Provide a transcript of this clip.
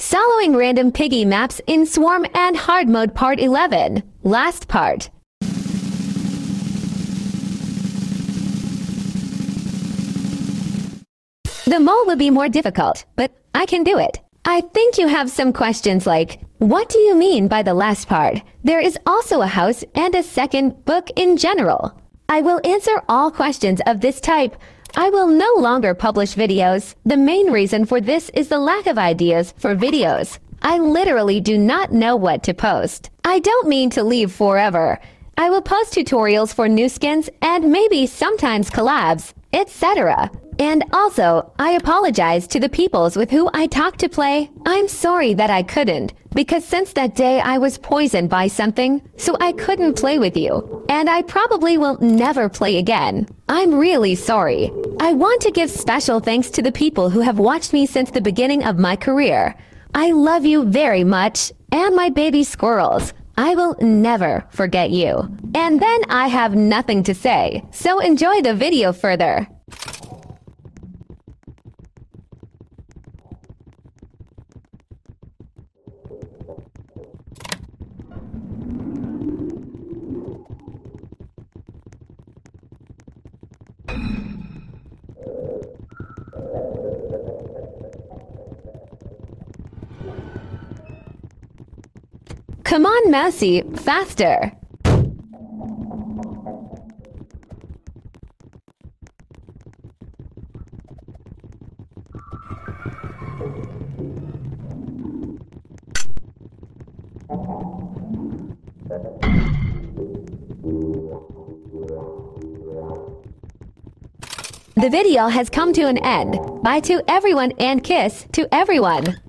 Soloing random piggy maps in Swarm and Hard Mode Part 11. Last part. The mole will be more difficult, but I can do it. I think you have some questions like, what do you mean by the last part? There is also a house and a second book in general. I will answer all questions of this type. I will no longer publish videos. The main reason for this is the lack of ideas for videos. I literally do not know what to post. I don't mean to leave forever. I will post tutorials for new skins and maybe sometimes collabs, etc. And also, I apologize to the peoples with who I talked to play. I'm sorry that I couldn't, because since that day I was poisoned by something, so I couldn't play with you. And I probably will never play again. I'm really sorry. I want to give special thanks to the people who have watched me since the beginning of my career. I love you very much, and my baby squirrels. I will never forget you. And then I have nothing to say, so enjoy the video further. Come on, Mousy, faster! The video has come to an end. Bye to everyone and kiss to everyone.